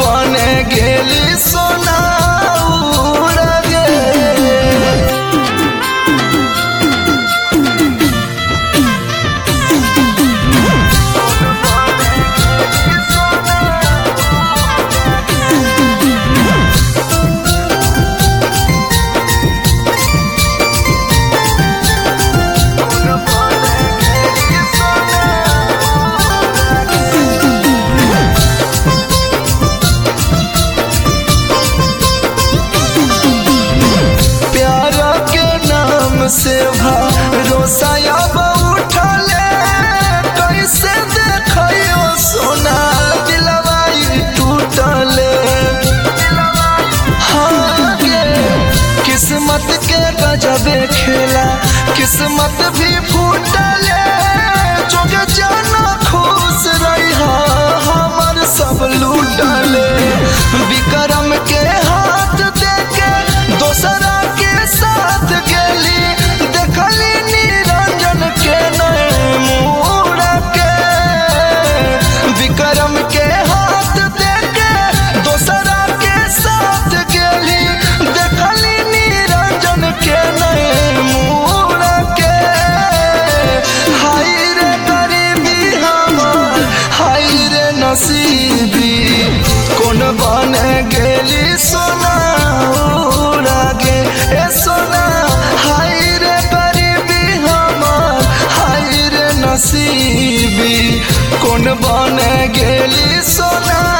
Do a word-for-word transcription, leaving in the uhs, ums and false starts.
बने गेली सोना उड़ गे। से भरोसा अब उठले कैसे देखियो सोना दिलवाई टूटले। हाँ गे किस्मत के गजबे खेला किस्मत भी फूटले। जोगे जाना खुश रही हमर सब लूटले। विक्रम के हाथ देके दोसरा के साथ गेली देखली निरंजन के नए मुड़ के। विक्रम के हाथ देके दोसरा के साथ गेली देखली निरंजन के नए मुड़ के। हाय रे गरीबी हमर हाय रे नसीबी कौन बन गेली सोना उड़ गे। ए सोना हाय रे गरीबी हमर हाय रे नसीबी कौन बन गेली सोना